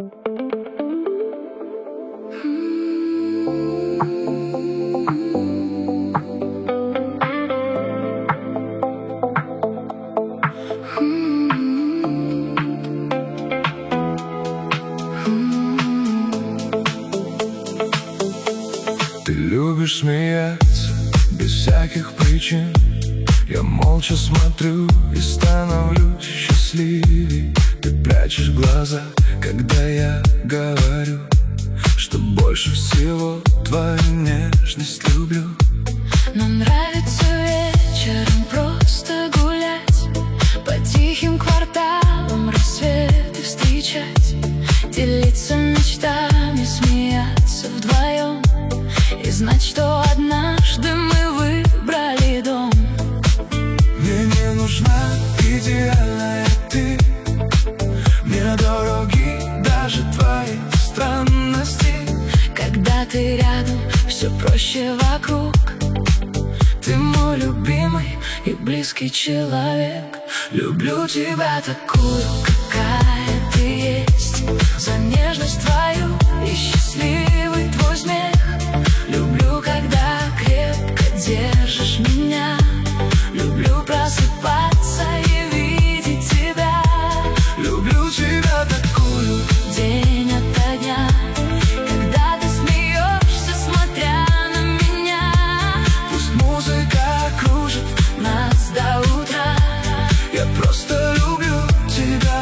Ты любишь смеяться без всяких причин. Я молча смотрю и становлюсь счастливей. Ты прячешь глаза, когда я говорю, что больше всего твою нежность люблю. Нам нравится вечером просто гулять, по тихим кварталам рассветы встречать, делиться мечтами, смеяться вдвоем и знать, что однажды мы выбрали дом. Мне не нужна идеальная ты, мне дороги даже твои странности. Когда ты рядом, все проще вокруг. Ты мой любимый и близкий человек. Люблю тебя такую, какая ты есть, за нежность твою и счастливый твой смех. Люблю, когда крепко держишь меня. Люблю просыпаться и видеть тебя. Люблю тебя такую, день ото дня. Когда ты смеешься, смотря на меня. Пусть музыка кружит нас до утра. Я просто люблю тебя,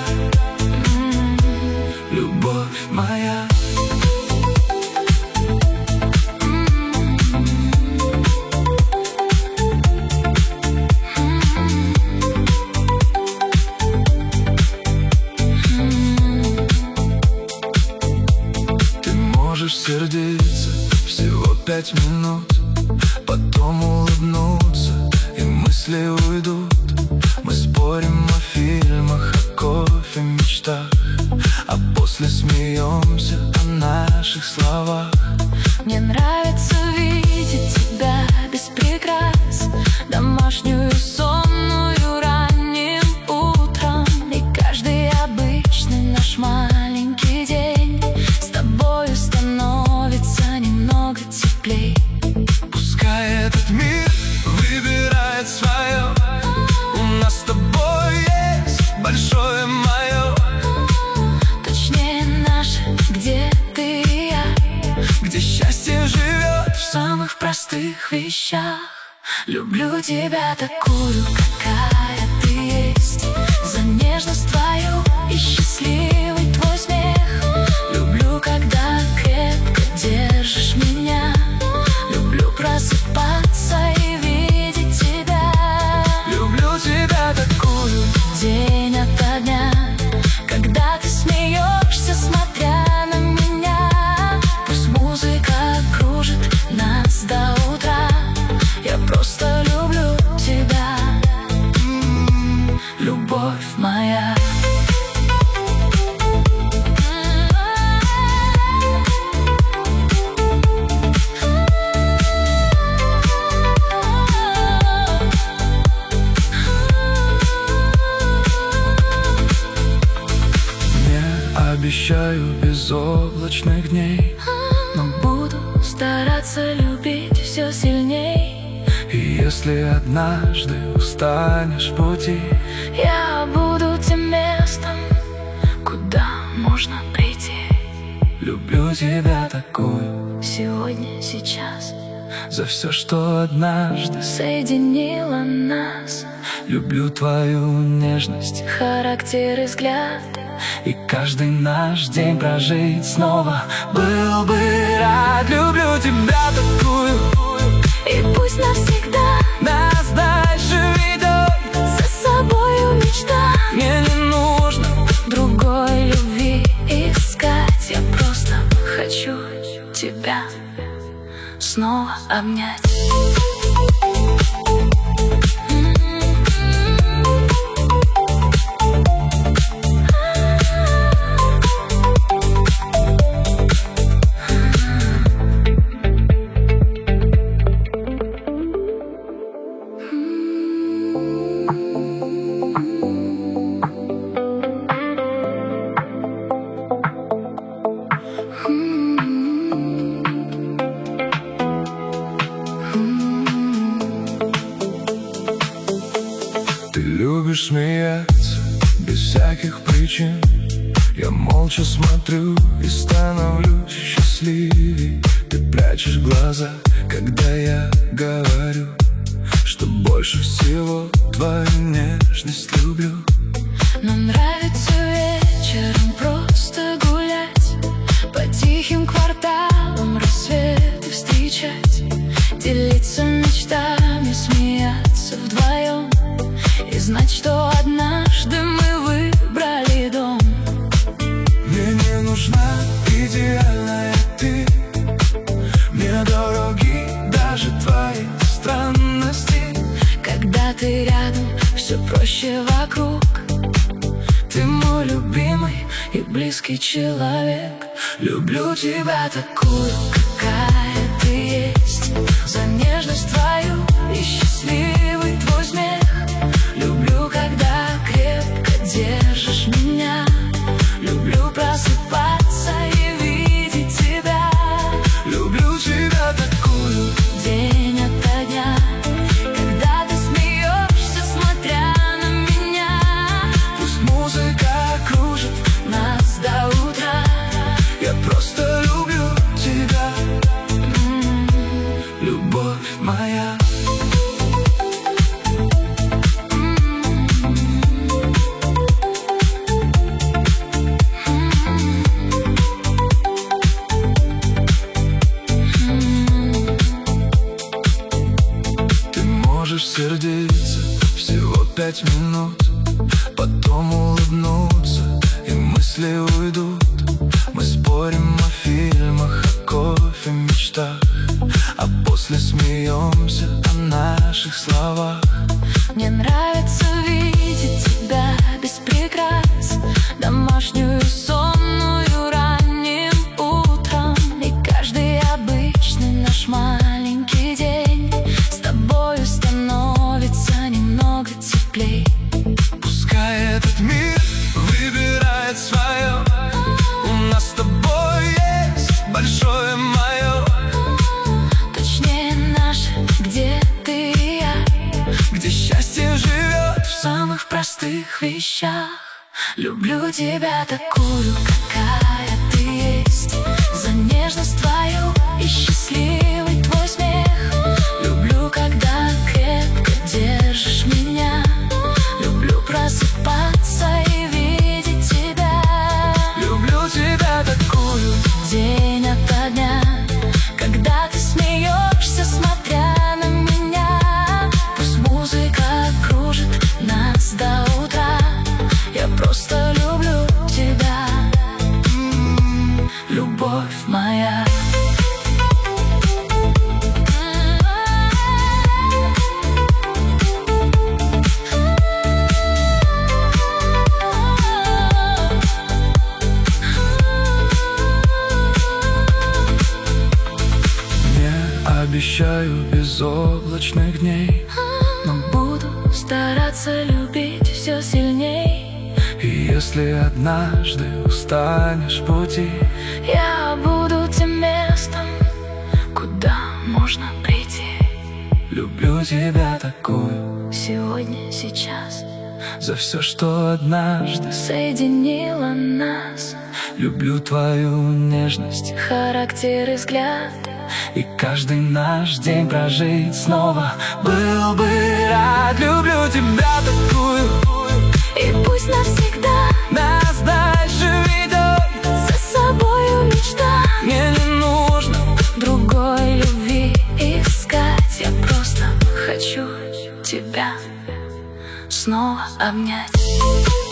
любовь моя. Можешь сердиться всего 5 минут, потом улыбнуться, и мысли уйдут. Мы спорим о фильмах, о кофе, мечтах, а после смеемся о наших словах. Мне нравится видеть тебя без прикрас, домашнюю, сонную ранним утром. И каждый обычный наш маленький день с тобою становится немного теплей. Пускай этот мир выбирает свое, у нас с тобой есть большое мое. Точнее наше, где ты и я, где счастье живет в самых простых вещах. Люблю тебя такую, какая ты есть, за нежность твою и счастливый твой смех. Люблю, когда крепко держишь меня. Люблю просыпаться и видеть тебя. Люблю тебя такую, день ото дня. Когда ты смеешься, смотря на меня. Пусть музыка кружит нас до утра. Я просто люблю тебя, любовь моя. Обещаю безоблачных дней, но буду стараться любить все сильней. И если однажды устанешь в пути, я буду тем местом, куда можно прийти. люблю тебя такую, сегодня, сейчас, за все, что однажды соединило нас. Люблю твою нежность, характер и взгляд, и каждый наш день прожить снова. Был бы рад. Люблю тебя такую, и пусть навсегда нас дальше ведет за собою мечта. Мне не нужно другой любви искать. Я просто хочу тебя снова обнять. любишь смеяться без всяких причин. Я молча смотрю и становлюсь счастливей. Ты прячешь глаза, когда я говорю, что больше всего твою нежность люблю. Нам нравится вечером просто гулять, по тихим кварталам рассветы встречать, делиться мечтами, смеяться вдвоем и знать, что однажды мы выбрали дом. Мне не нужна идеальная ты, мне дороги даже твои странности. Когда ты рядом, все проще вокруг. Ты мой любимый и близкий человек. Люблю тебя такую, какая ты есть, за нежность твою и счастливый твой смех. Люблю, когда крепко держишь меня. Люблю просыпаться и видеть тебя. Люблю тебя такую, день ото дня. Когда ты смеешься, смотря на меня. Пусть музыка кружит нас до утра. Я просто люблю тебя, любовь моя. Можешь сердиться всего 5 минут, потом улыбнуться, и мысли уйдут. Мы спорим о фильмах, о кофе, мечтах, а после смеемся о наших словах. Мне нравится видеть тебя без прикрас, домашнюю, сонную ранним утром. И каждый обычный наш маленький день с тобою становится немного теплей. Пускай этот мир выбирает свое, у нас с тобой есть большое мое. Точнее наше, где ты и я, где счастье живет в самых простых вещах. Люблю тебя такую, какая ты есть, за нежность твою и счастливый твой смех. Люблю, когда крепко держишь меня. Люблю просыпаться и видеть тебя. Люблю тебя такую, день ото дня. Когда ты смеешься, смотря на меня. Пусть музыка кружит нас до утра. Я просто люблю тебя, любовь моя. Обещаю безоблачных дней, но буду стараться любить все сильней. И если однажды устанешь в пути, я буду тем местом, куда можно прийти. люблю тебя такую, сегодня, сейчас, за все, что однажды соединило нас. Люблю твою нежность, характер и взгляд, и каждый наш день прожить снова. Был бы рад, люблю тебя такую, и пусть навсегда нас дальше ведет за собою мечта. Мне не нужно другой любви искать. Я просто хочу тебя снова обнять.